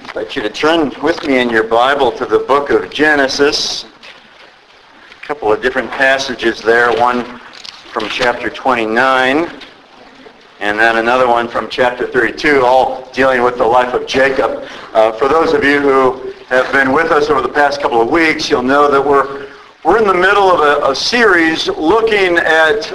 I'd like you to turn with me in your Bible to the book of Genesis. A couple of different passages there, one from chapter 29 and then another one from chapter 32, all dealing with the life of Jacob. For those of you who have been with us over the past couple of weeks, you'll know that we're in the middle of a series looking at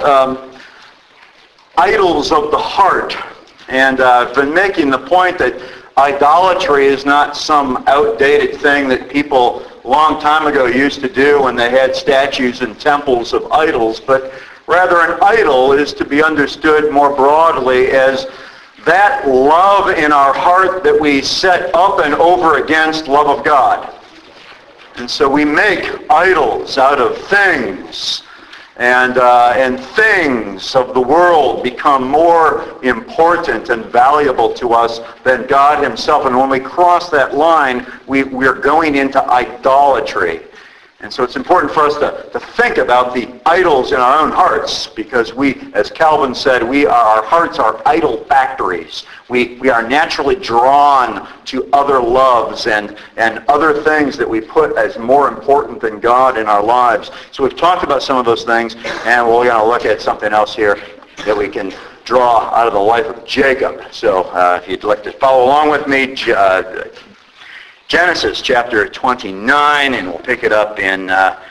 idols of the heart. And I've been making the point that idolatry is not some outdated thing that people a long time ago used to do when they had statues and temples of idols, but rather an idol is to be understood more broadly as that love in our heart that we set up and over against love of God. And so we make idols out of things, and things of the world become more important and valuable to us than God himself. And when we cross that line, we're going into idolatry. And so it's important for us to think about the idols in our own hearts, because we, as Calvin said, our hearts are idol factories. We are naturally drawn to other loves and other things that we put as more important than God in our lives. So we've talked about some of those things, and we're going to look at something else here that we can draw out of the life of Jacob. So if you'd like to follow along with me, Genesis chapter 29, and we'll pick it up in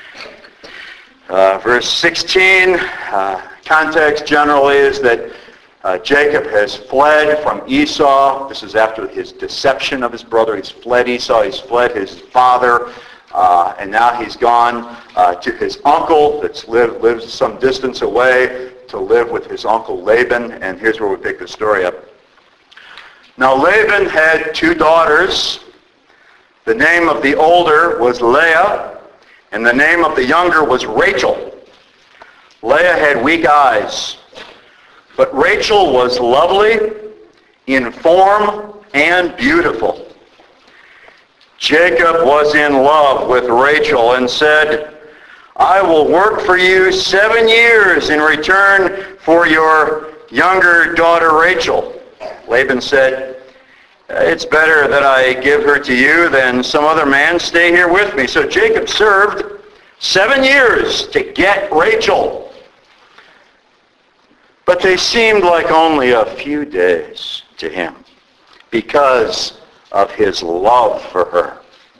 verse 16. Context generally is that Jacob has fled from Esau. This is after his deception of his brother. He's fled Esau. He's fled his father. And now he's gone to his uncle that lives some distance away to live with his uncle Laban. And here's where we pick the story up. Now Laban had two daughters. The name of the older was Leah, and the name of the younger was Rachel. Leah had weak eyes, but Rachel was lovely in form and beautiful. Jacob was in love with Rachel and said, "I will work for you 7 years in return for your younger daughter Rachel." Laban said, "It's better that I give her to you than some other man stay here with me." So Jacob served 7 years to get Rachel. But they seemed like only a few days to him because of his love for her.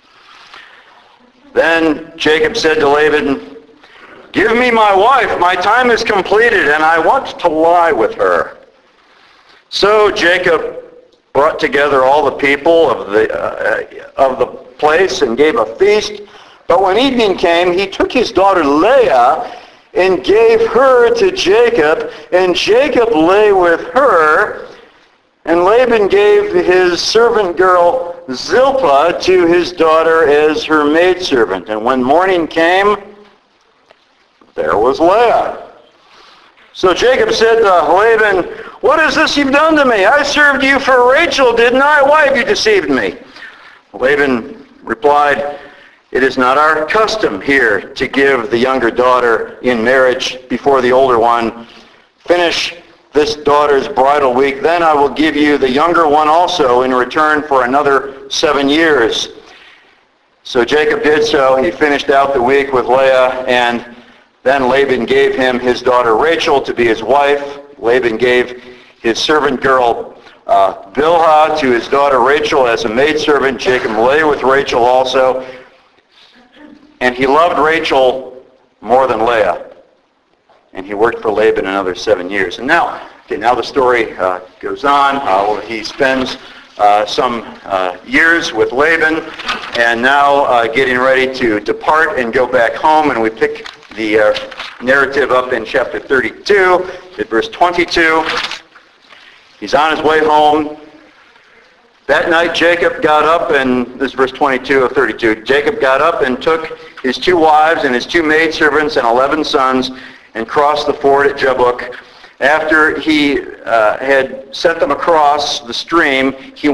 Then Jacob said to Laban, "Give me my wife. My time is completed, and I want to lie with her." So Jacob brought together all the people of the place and gave a feast. But when evening came, he took his daughter Leah and gave her to Jacob, and Jacob lay with her. And Laban gave his servant girl Zilpah to his daughter as her maidservant. And when morning came, there was Leah. So Jacob said to Laban, "What is this you've done to me? I served you for Rachel, didn't I? Why have you deceived me?" Laban replied, "It is not our custom here to give the younger daughter in marriage before the older one. Finish this daughter's bridal week, then I will give you the younger one also in return for another 7 years." So Jacob did so. He finished out the week with Leah, and then Laban gave him his daughter Rachel to be his wife. Laban gave his servant girl Bilhah to his daughter Rachel as a maidservant. Jacob lay with Rachel also. And he loved Rachel more than Leah. And he worked for Laban another 7 years. And now the story goes on. He spends some years with Laban, and now getting ready to depart and go back home. And we pick the narrative up in chapter 32, at verse 22. He's on his way home. That night Jacob got up, and this is verse 22 of 32. Jacob got up and took his 2 wives and his 2 maidservants and 11 sons and crossed the ford at Jabbok. After he had sent them across the stream, he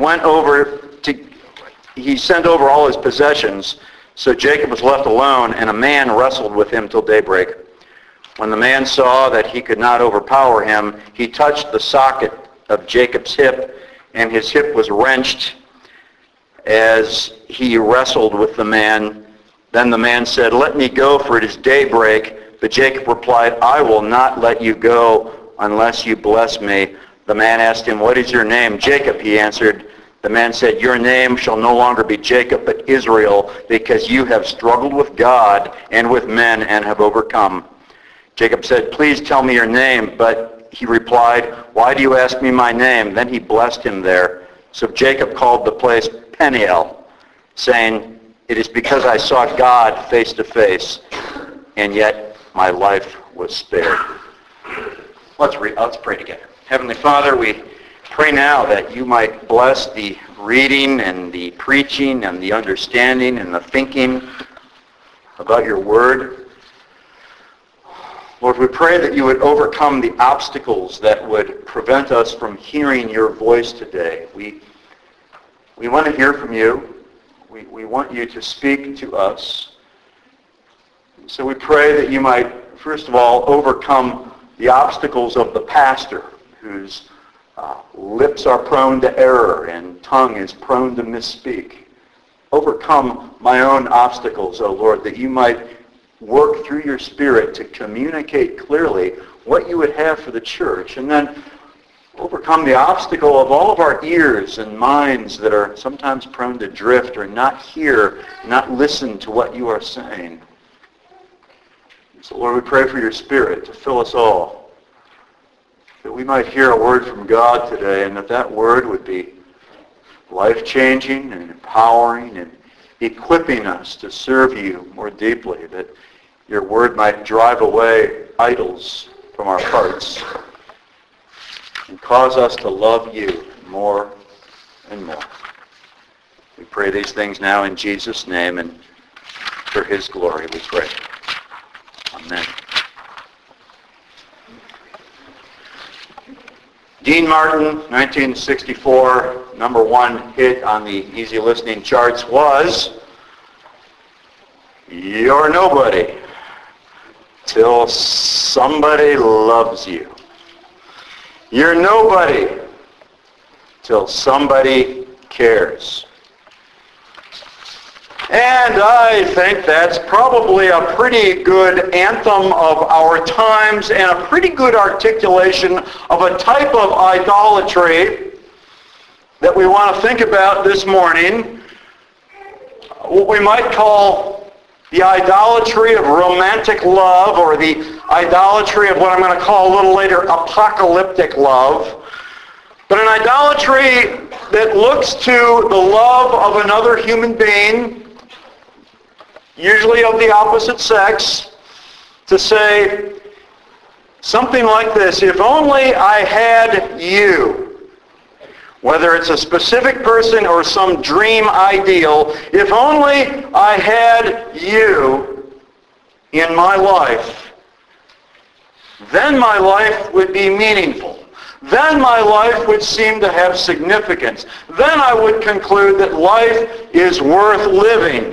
sent over all his possessions. So Jacob was left alone, and a man wrestled with him till daybreak. When the man saw that he could not overpower him, he touched the socket of Jacob's hip, and his hip was wrenched, as he wrestled with the man. Then the man said, "Let me go, for it is daybreak." But Jacob replied, "I will not let you go unless you bless me." The man asked him, "What is your name?" "Jacob," he answered. The man said, "Your name shall no longer be Jacob, but Israel, because you have struggled with God and with men and have overcome." Jacob said, "Please tell me your name." But he replied, "Why do you ask me my name?" Then he blessed him there. So Jacob called the place Peniel, saying, "It is because I saw God face to face, and yet my life was spared." Let's pray together. Heavenly Father, we pray now that you might bless the reading and the preaching and the understanding and the thinking about your word. Lord, we pray that you would overcome the obstacles that would prevent us from hearing your voice today. We want to hear from you. We want you to speak to us. So we pray that you might, first of all, overcome the obstacles of the pastor, whose lips are prone to error and tongue is prone to misspeak. Overcome my own obstacles, O Lord, that you might work through your Spirit to communicate clearly what you would have for the church. And then overcome the obstacle of all of our ears and minds that are sometimes prone to drift or not hear, not listen to what you are saying. So Lord, we pray for your Spirit to fill us all, that we might hear a word from God today, and that word would be life-changing and empowering and equipping us to serve you more deeply, that your word might drive away idols from our hearts and cause us to love you more and more. We pray these things now in Jesus' name, and for his glory we pray. Amen. Dean Martin, 1964, number one hit on the easy listening charts was "You're Nobody Till Somebody Loves You." You're nobody till somebody cares. And I think that's probably a pretty good anthem of our times and a pretty good articulation of a type of idolatry that we want to think about this morning. What we might call the idolatry of romantic love, or the idolatry of what I'm going to call a little later apocalyptic love. But an idolatry that looks to the love of another human being, usually of the opposite sex, to say something like this: if only I had you. Whether it's a specific person or some dream ideal, if only I had you in my life, then my life would be meaningful. Then my life would seem to have significance. Then I would conclude that life is worth living.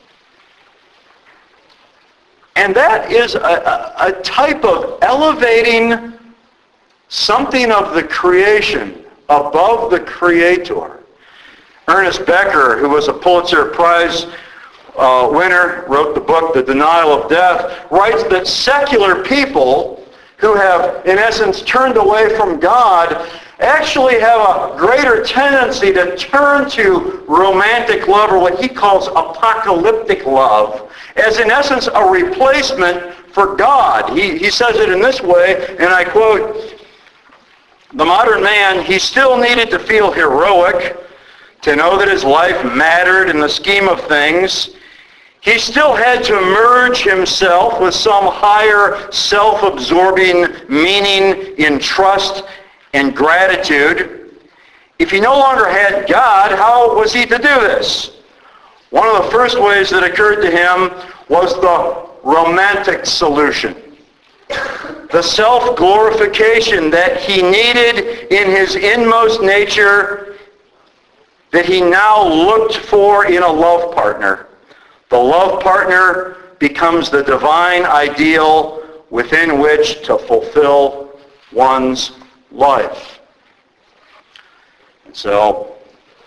And that is a type of elevating something of the creation above the Creator. Ernest Becker, who was a Pulitzer Prize winner, wrote the book The Denial of Death, writes that secular people who have, in essence, turned away from God actually have a greater tendency to turn to romantic love, or what he calls apocalyptic love, as in essence a replacement for God. He says it in this way, and I quote, "The modern man, he still needed to feel heroic, to know that his life mattered in the scheme of things. He still had to merge himself with some higher self-absorbing meaning in trust and gratitude. If he no longer had God, how was he to do this? One of the first ways that occurred to him was the romantic solution. The self-glorification that he needed in his inmost nature, that he now looked for in a love partner. The love partner becomes the divine ideal within which to fulfill one's life." And so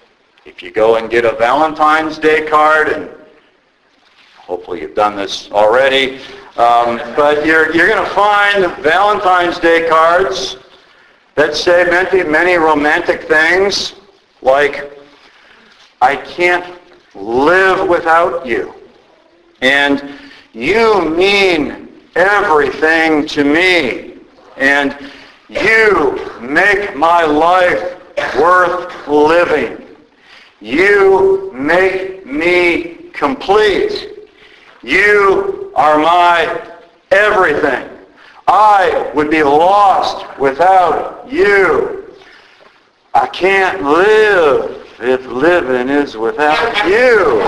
If you go and get a Valentine's Day card, and hopefully you've done this already, but you're going to find Valentine's Day cards that say many romantic things like, I can't live without you, and you mean everything to me, and you make my life worth living. You make me complete. You are my everything. I would be lost without you. I can't live if living is without you.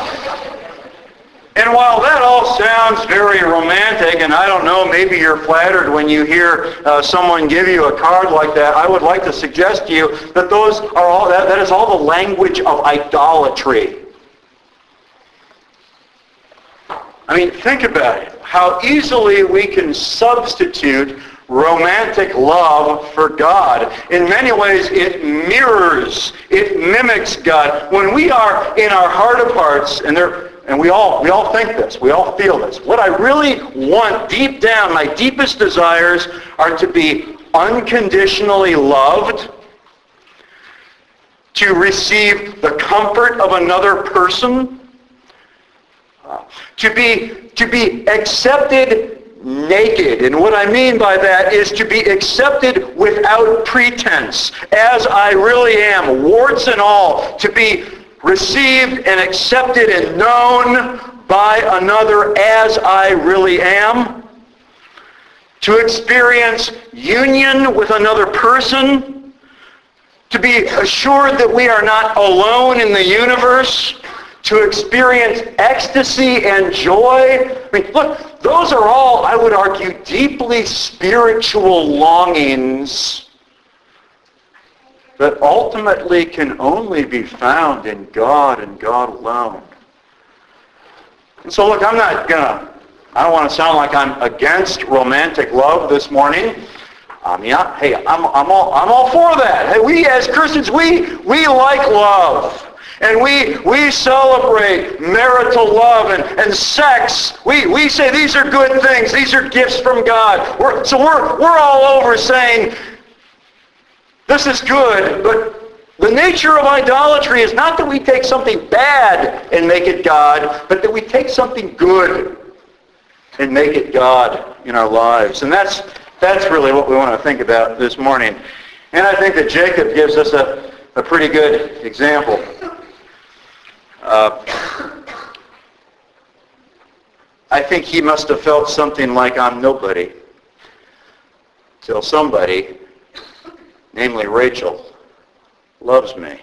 And while that all sounds very romantic, and I don't know, maybe you're flattered when you hear someone give you a card like that, I would like to suggest to you that that is all the language of idolatry. I mean, think about it. How easily we can substitute romantic love for God. In many ways, it mirrors, it mimics God. When we are in our heart of hearts, and we all think this, we all feel this. What I really want deep down, my deepest desires are to be unconditionally loved, to receive the comfort of another person, to be accepted naked. And what I mean by that is to be accepted without pretense, as I really am, warts and all, to be received and accepted and known by another as I really am, to experience union with another person, to be assured that we are not alone in the universe, to experience ecstasy and joy. I mean, look, those are all, I would argue, deeply spiritual longings that ultimately can only be found in God and God alone. And so look, I don't want to sound like I'm against romantic love this morning. I'm all for that. Hey, we as Christians, we like love. And we celebrate marital love and sex. We say these are good things. These are gifts from God. We're all over saying this is good, but the nature of idolatry is not that we take something bad and make it God, but that we take something good and make it God in our lives. And that's really what we want to think about this morning. And I think that Jacob gives us a pretty good example. I think he must have felt something like, I'm nobody, till somebody, namely Rachel, loves me.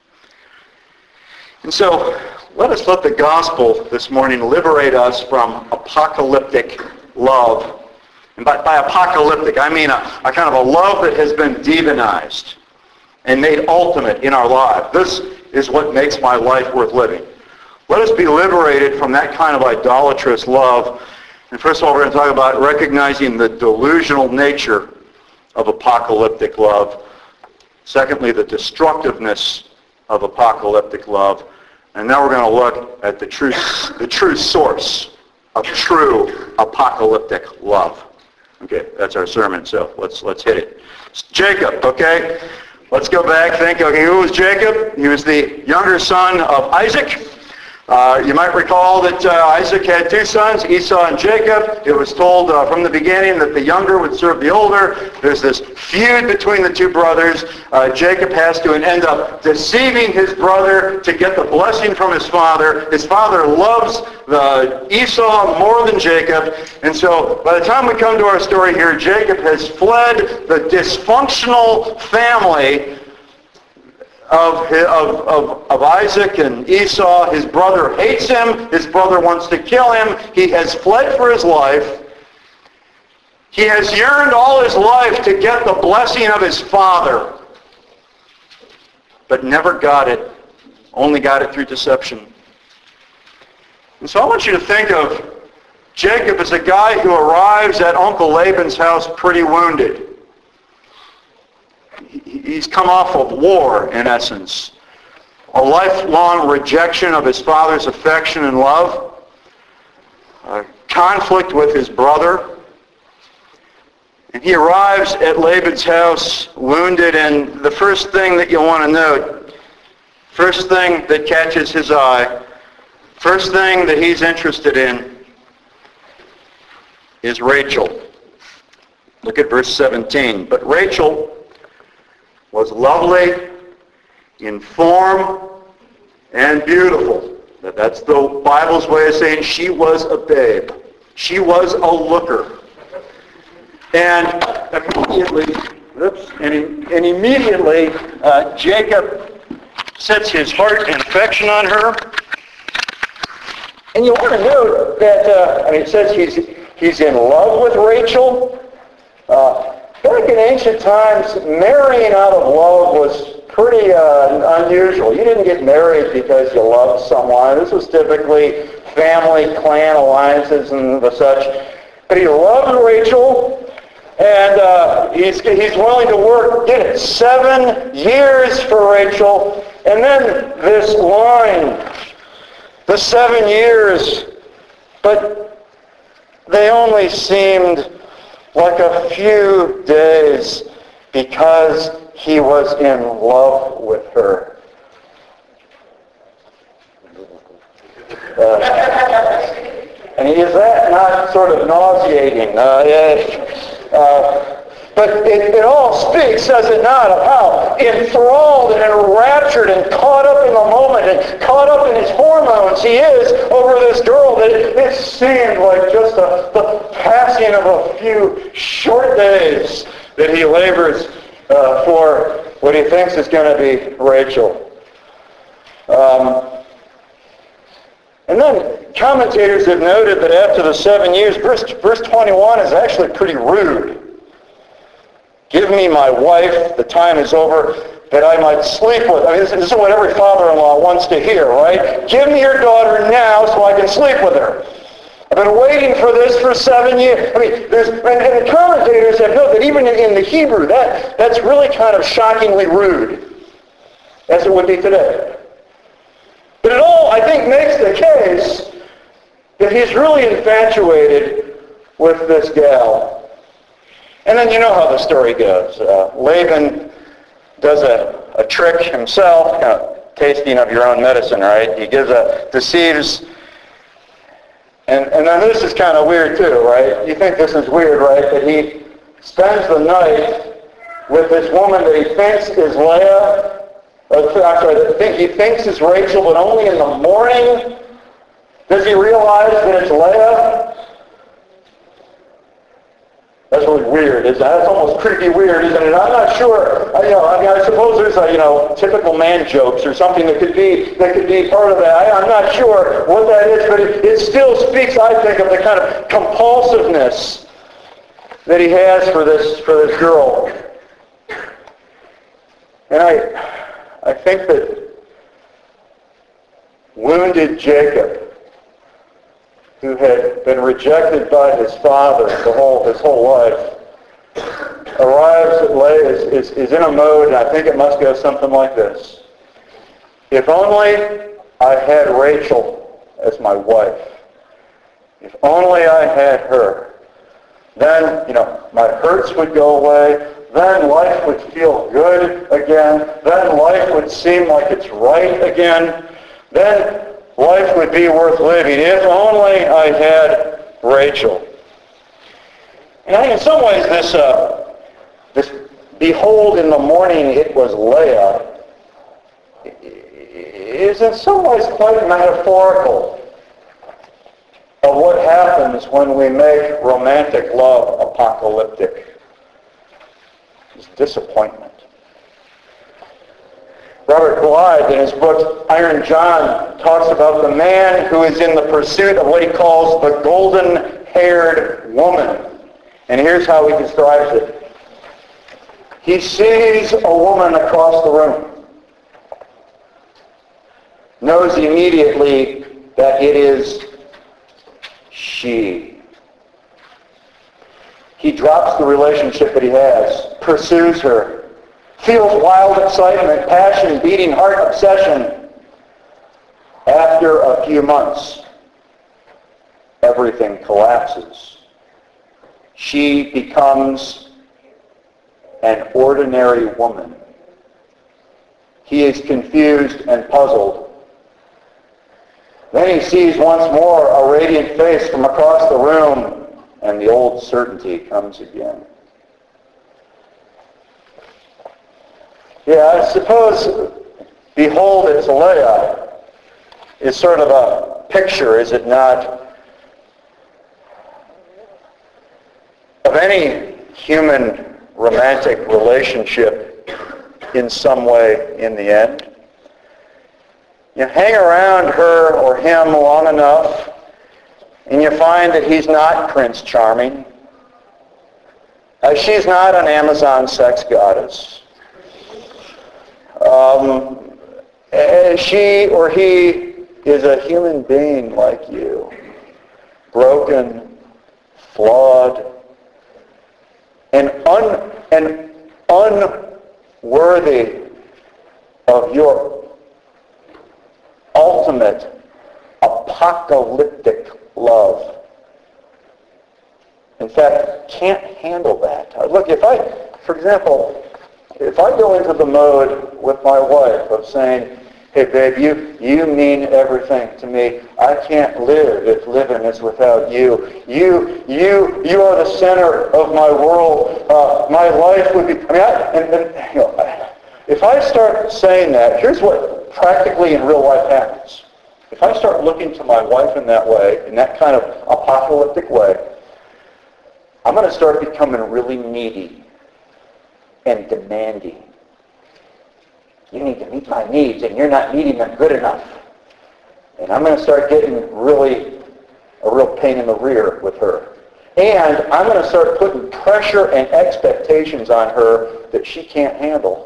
And so let us let the gospel this morning liberate us from apocalyptic love. And by apocalyptic, I mean a kind of a love that has been demonized and made ultimate in our life. This is what makes my life worth living. Let us be liberated from that kind of idolatrous love. And first of all, we're going to talk about recognizing the delusional nature of apocalyptic love. Secondly, the destructiveness of apocalyptic love. And now we're going to look at the true source of true apocalyptic love. Okay, that's our sermon, so let's hit it. It's Jacob, okay? Let's go back, think, okay, who was Jacob? He was the younger son of Isaac. You might recall that Isaac had two sons, Esau and Jacob. It was told from the beginning that the younger would serve the older. There's this feud between the two brothers. Jacob has to end up deceiving his brother to get the blessing from his father. His father loves Esau more than Jacob. And so by the time we come to our story here, Jacob has fled the dysfunctional family of Isaac and Esau. His brother hates him. His brother wants to kill him. He has fled for his life. He has yearned all his life to get the blessing of his father, but never got it. Only got it through deception. And so I want you to think of Jacob as a guy who arrives at Uncle Laban's house pretty wounded. He's come off of war, in essence. a lifelong rejection of his father's affection and love, a conflict with his brother. And he arrives at Laban's house wounded, and the first thing that you'll want to note, first thing that catches his eye, first thing that he's interested in is Rachel. Look at verse 17. But Rachel was lovely in form and beautiful. That's the Bible's way of saying she was a babe. She was a looker. And immediately, Jacob sets his heart and affection on her. And you want to note that, it says he's in love with Rachel. Back in ancient times, marrying out of love was pretty unusual. You didn't get married because you loved someone. This was typically family, clan alliances and the such. But he loved Rachel, and he's willing to work, get it, 7 years for Rachel. And then this line, the 7 years, but they only seemed like a few days because he was in love with her. And is that not sort of nauseating? But it all speaks, does it not, of how enthralled and enraptured and caught up in the moment and caught up in his hormones he is over this girl that it seemed like just the passing of a few short days that he labors for what he thinks is going to be Rachel. And then commentators have noted that after the 7 years, verse 21 is actually pretty rude. Give me my wife, the time is over, that I might sleep with. This is what every father-in-law wants to hear, right? Give me your daughter now so I can sleep with her. I've been waiting for this for 7 years. And the commentators have noted that even in the Hebrew, that's really kind of shockingly rude, as it would be today. But it all, I think, makes the case that he's really infatuated with this gal. And then you know how the story goes. Laban does a trick himself, kind of tasting of your own medicine, right? He deceives. And then this is kind of weird too, right? You think this is weird, right? That he spends the night with this woman that he thinks is Leah. He thinks is Rachel, but only in the morning does he realize that it's Leah. That's really weird. That's almost creepy weird, isn't it? I'm not sure. I suppose there's typical man jokes or something that could be part of that. I'm not sure what that is, but it still speaks, I think, of the kind of compulsiveness that he has for this girl. And I think that wounded Jacob, who had been rejected by his father his whole life, arrives at Leah, is in a mode, and I think it must go something like this. If only I had Rachel as my wife. If only I had her. Then, my hurts would go away. Then life would feel good again. Then life would seem like it's right again. Then life would be worth living. If only I had Rachel. And I think in some ways this behold in the morning it was Leah is in some ways quite metaphorical of what happens when we make romantic love apocalyptic. It's disappointment. Robert Blythe, in his book Iron John, talks about the man who is in the pursuit of what he calls the golden-haired woman. And here's how he describes it. He sees a woman across the room, knows immediately that it is she. He drops the relationship that he has, pursues her, feels wild excitement, passion, beating heart, obsession. a few months, everything collapses. She becomes an ordinary woman. He is confused and puzzled. Then he sees once more a radiant face from across the room, and the old certainty comes again. Yeah, I suppose, behold, it's Leah, is sort of a picture, is it not, of any human romantic relationship in some way in the end. You hang around her or him long enough, and you find that he's not Prince Charming. She's not an Amazon sex goddess. She or he is a human being like you, broken, flawed, and unworthy of your ultimate apocalyptic love. In fact, can't handle that. Look, for example, if I go into the mode with my wife of saying, hey babe, you mean everything to me. I can't live if living is without you. You are the center of my world. My life would be, if I start saying that, here's what practically in real life happens. If I start looking to my wife in that way, in that kind of apocalyptic way, I'm going to start becoming really needy and demanding. You need to meet my needs, and you're not meeting them good enough. And I'm going to start getting a real pain in the rear with her. And I'm going to start putting pressure and expectations on her that she can't handle.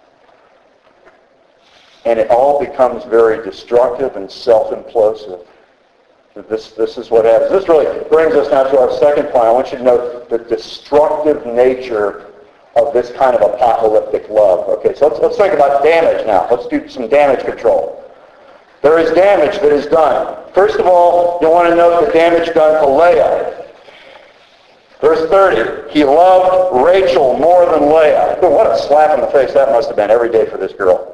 And it all becomes very destructive and self-implosive. This is what happens. This really brings us now to our second point. I want you to note the destructive nature of this kind of apocalyptic love. Okay, so let's think about damage now. Let's do some damage control. There is damage that is done. First of all, you want to note the damage done to Leah. Verse 30, he loved Rachel more than Leah. What a slap in the face that must have been every day for this girl.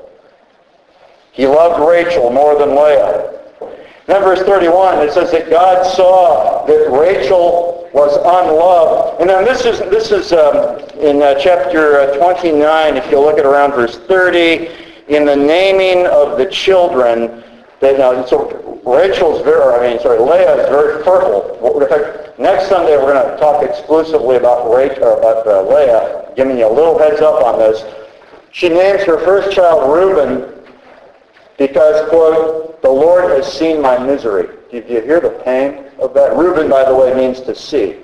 He loved Rachel more than Leah. Then verse 31, it says that God saw that Rachel was unloved. And then this is in chapter 29, if you look at around verse 30, in the naming of the children. Leah is very fertile. In fact, next Sunday we're going to talk exclusively about Leah, giving you a little heads up on this. She names her first child Reuben because, quote, the Lord has seen my misery. Do you hear the pain of that? Reuben, by the way, means to see.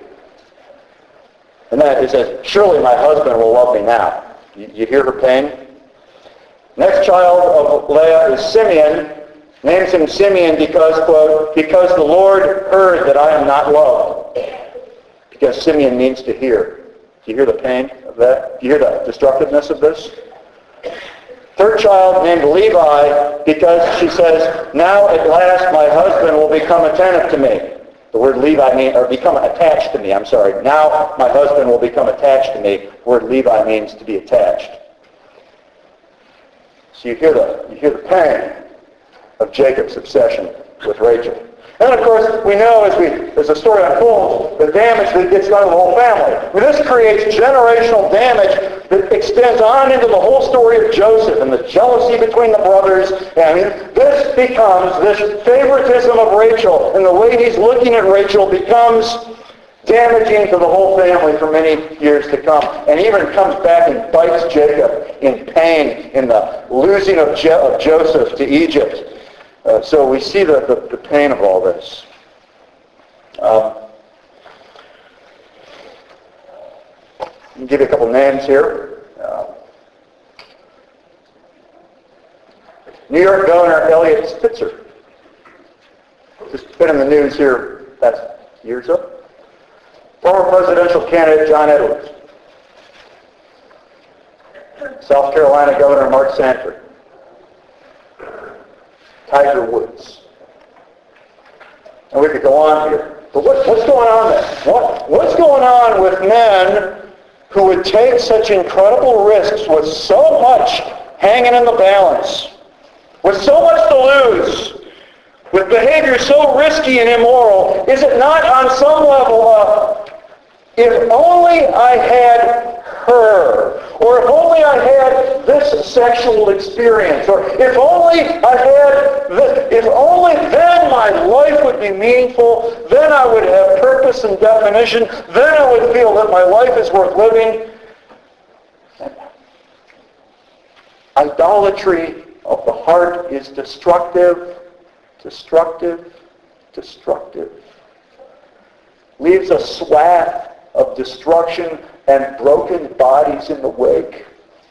And then it says, surely my husband will love me now. You hear her pain? Next child of Leah is Simeon. Names him Simeon because, quote, because the Lord heard that I am not loved. Because Simeon means to hear. Do you hear the pain of that? Do you hear the destructiveness of this? Third child named Levi because she says, now at last my husband will become attentive to me. The word Levi means, or become attached to me, I'm sorry. Now my husband will become attached to me. The word Levi means to be attached. So you hear the pain of Jacob's obsession with Rachel. And of course, we know as the story unfolds, the damage that gets done to the whole family. This creates generational damage that extends on into the whole story of Joseph and the jealousy between the brothers. And this favoritism of Rachel and the way he's looking at Rachel becomes damaging to the whole family for many years to come. And even comes back and bites Jacob in pain in the losing of Joseph to Egypt. So we see the pain of all this. I'll give you a couple names here. New York Governor Eliot Spitzer. Just been in the news here past year or so. Former presidential candidate John Edwards. South Carolina Governor Mark Sanford. Tiger Woods. And we could go on here. But what's going on there? What's going on with men who would take such incredible risks with so much hanging in the balance, with so much to lose, with behavior so risky and immoral? Is it not on some level if only I had her, or if only I had this sexual experience, or if only I had this, if only then my life would be meaningful, then I would have purpose and definition, then I would feel that my life is worth living. Idolatry of the heart is destructive, destructive, destructive. Leaves a swath of destruction and broken bodies in the wake.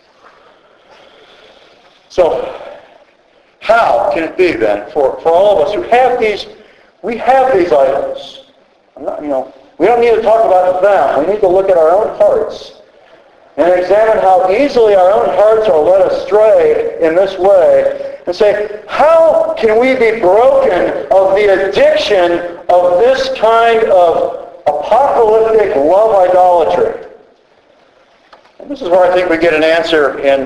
So, how can it be then for all of us who have these, we have these idols? We don't need to talk about them. We need to look at our own hearts and examine how easily our own hearts are led astray in this way and say, how can we be broken of the addiction of this kind of apocalyptic love idolatry? And this is where I think we get an answer in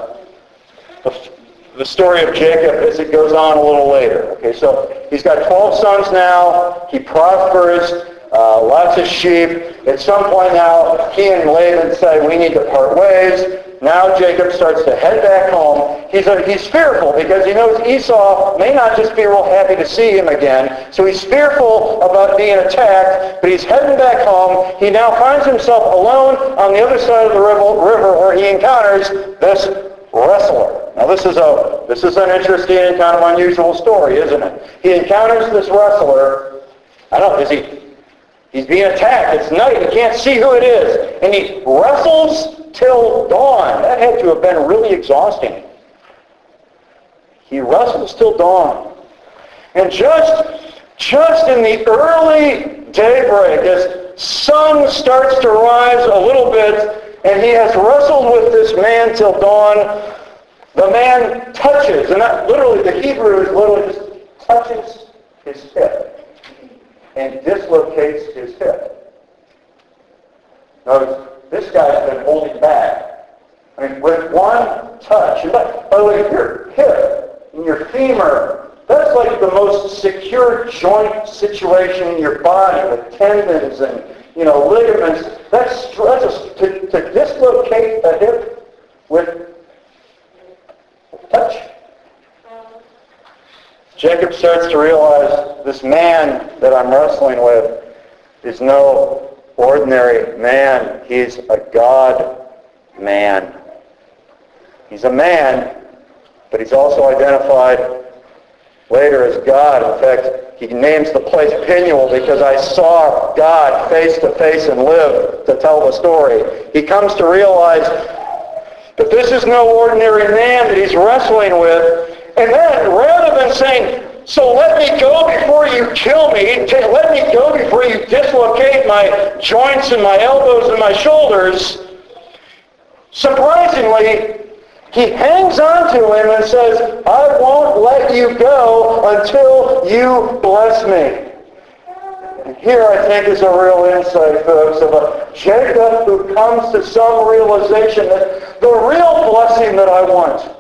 the story of Jacob as it goes on a little later. Okay, so he's got 12 sons now. He prospers, lots of sheep. At some point now, he and Laban say, we need to part ways. Now Jacob starts to head back home. He's fearful because he knows Esau may not just be real happy to see him again. So he's fearful about being attacked, but he's heading back home. He now finds himself alone on the other side of the river where he encounters this wrestler. Now this is an interesting and kind of unusual story, isn't it? He encounters this wrestler. I don't know, he's being attacked. It's night. He can't see who it is. And he wrestles till dawn. That had to have been really exhausting. He wrestles till dawn. And just in the early daybreak, as sun starts to rise a little bit, and he has wrestled with this man till dawn, the man touches, and that literally, the Hebrew is literally just touches his hip and dislocates his hip. Notice, this guy's been holding back. I mean, with one touch, and by the way, your hip and your femur, that's like the most secure joint situation in your body with tendons and, ligaments. To dislocate a hip with touch. Jacob starts to realize this man that I'm wrestling with is no ordinary man. He's a God man. He's a man, but he's also identified later as God. In fact, he names the place Peniel because I saw God face to face and live to tell the story. He comes to realize that this is no ordinary man that he's wrestling with. And then, rather than saying, so let me go before you kill me, let me go before you dislocate my joints and my elbows and my shoulders, surprisingly, he hangs on to him and says, I won't let you go until you bless me. And here I think is a real insight, folks, of a Jacob who comes to some realization that the real blessing that I want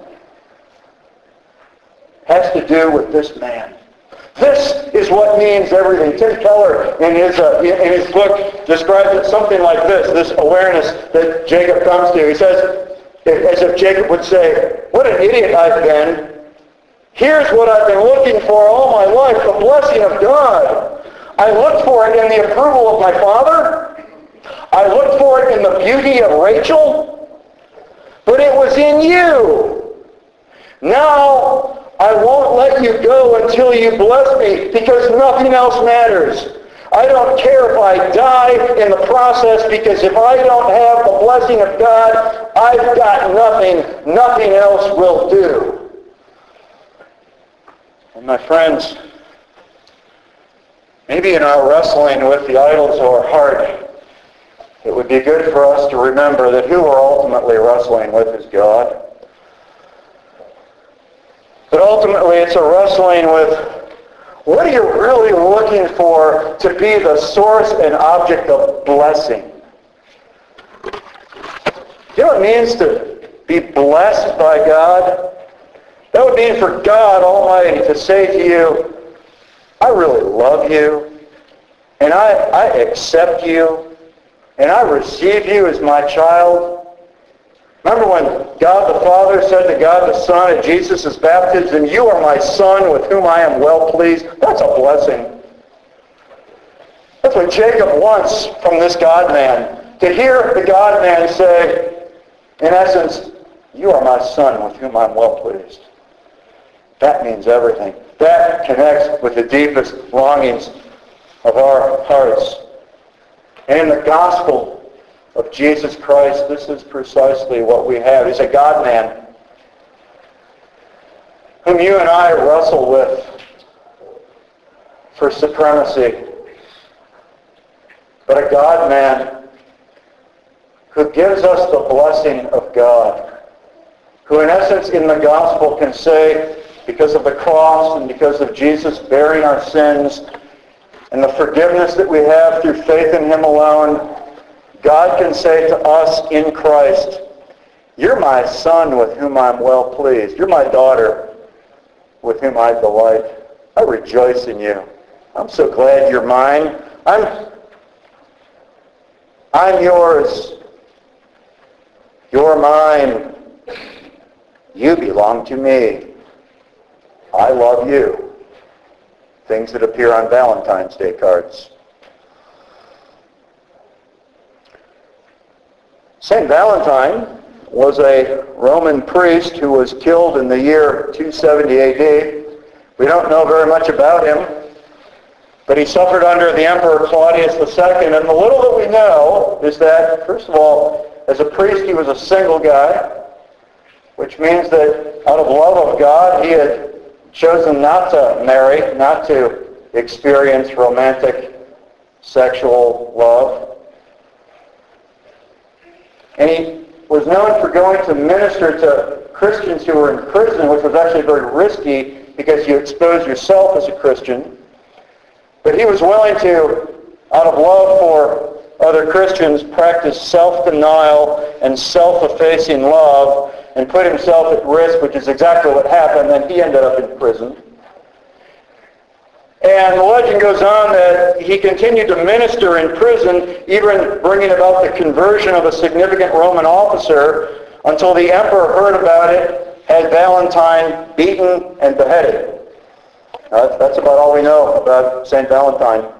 has to do with this man. This is what means everything. Tim Keller, in his book, describes it something like this awareness that Jacob comes to. He says, as if Jacob would say, what an idiot I've been. Here's what I've been looking for all my life, the blessing of God. I looked for it in the approval of my father. I looked for it in the beauty of Rachel. But it was in you. Now, I won't let you go until you bless me because nothing else matters. I don't care if I die in the process because if I don't have the blessing of God, I've got nothing. Nothing else will do. And my friends, maybe in our wrestling with the idols of our heart, it would be good for us to remember that who we're ultimately wrestling with is God. But ultimately it's a wrestling with What are you really looking for to be the source and object of blessing? You know what it means to be blessed by God? That would mean for God Almighty to say to you, I really love you, and I accept you, and I receive you as my child. Remember when God the Father said to God the Son at Jesus' baptism, you are my Son with whom I am well pleased? That's a blessing. That's what Jacob wants from this God-man. To hear the God-man say, in essence, you are my Son with whom I'm well pleased. That means everything. That connects with the deepest longings of our hearts. And in the gospel of Jesus Christ, this is precisely what we have. He's a God-man whom you and I wrestle with for supremacy. But a God-man who gives us the blessing of God, who in essence in the gospel can say, because of the cross and because of Jesus bearing our sins and the forgiveness that we have through faith in him alone, God can say to us in Christ, you're my Son with whom I'm well pleased. You're my daughter with whom I delight. I rejoice in you. I'm so glad you're mine. I'm yours. You're mine. You belong to me. I love you. Things that appear on Valentine's Day cards. St. Valentine was a Roman priest who was killed in the year 270 AD. We don't know very much about him, but he suffered under the Emperor Claudius II, and the little that we know is that, first of all, as a priest he was a single guy, which means that out of love of God he had chosen not to marry, not to experience romantic sexual love. And he was known for going to minister to Christians who were in prison, which was actually very risky because you expose yourself as a Christian. But he was willing to, out of love for other Christians, practice self-denial and self-effacing love and put himself at risk, which is exactly what happened. Then he ended up in prison. And the legend goes on that he continued to minister in prison, even bringing about the conversion of a significant Roman officer, until the emperor heard about it, had Valentine beaten and beheaded. That's about all we know about St. Valentine.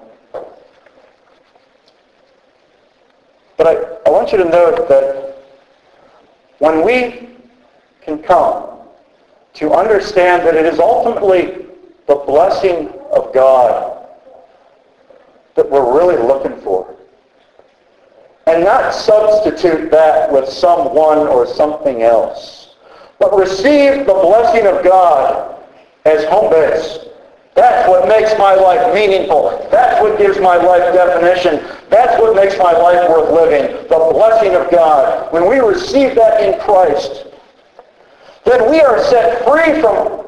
But I want you to note that when we can come to understand that it is ultimately the blessing of God that we're really looking for, and not substitute that with someone or something else, but receive the blessing of God as home base. That's what makes my life meaningful. That's what gives my life definition. That's what makes my life worth living. The blessing of God. When we receive that in Christ, then we are set free from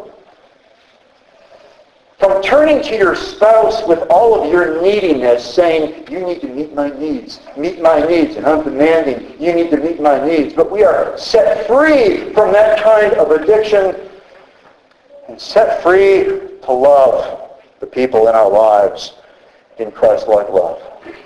turning to your spouse with all of your neediness, saying, you need to meet my needs, and I'm demanding, you need to meet my needs. But we are set free from that kind of addiction and set free to love the people in our lives in Christ-like love.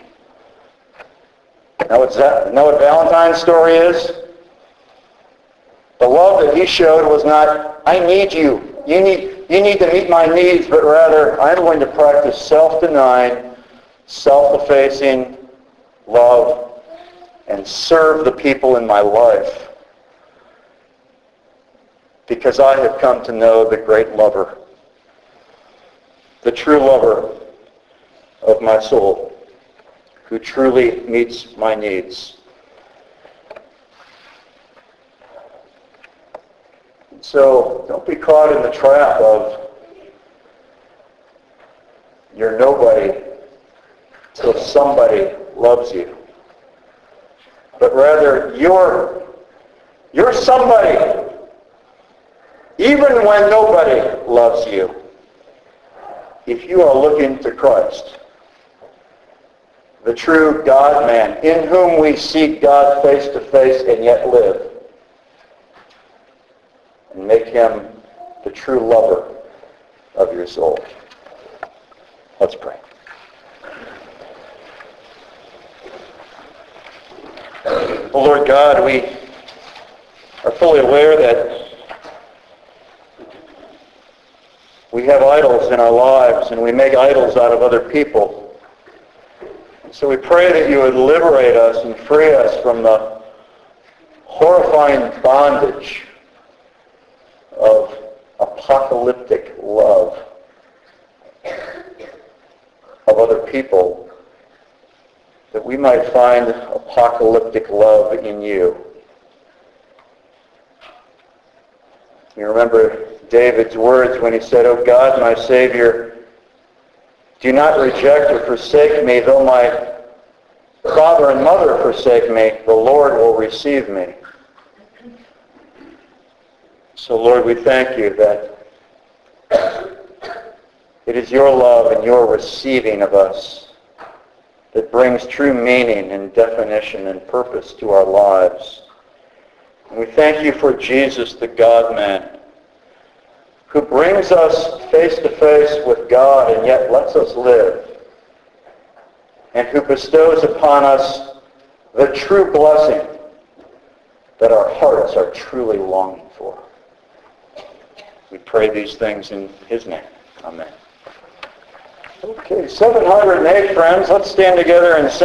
Know what Valentine's story is? The love that he showed was not, I need you. You need to meet my needs, but rather, I'm going to practice self-denying, self-effacing love and serve the people in my life because I have come to know the great lover, the true lover of my soul, who truly meets my needs. So don't be caught in the trap of you're nobody till somebody loves you. But rather, you're somebody even when nobody loves you. if you are looking to Christ, the true God-man, in whom we see God face to face and yet live, and make him the true lover of your soul. Let's pray. Oh, Lord God, we are fully aware that we have idols in our lives and we make idols out of other people. So we pray that you would liberate us and free us from the horrifying bondage of apocalyptic love of other people, that we might find apocalyptic love in you. You remember David's words when he said, "O God, my Savior, do not reject or forsake me, though my father and mother forsake me, the Lord will receive me." So Lord, we thank you that it is your love and your receiving of us that brings true meaning and definition and purpose to our lives. And we thank you for Jesus, the God-man, who brings us face to face with God and yet lets us live, and who bestows upon us the true blessing that our hearts are truly longing for. We pray these things in his name. Amen. Okay, 708 friends, let's stand together and sing.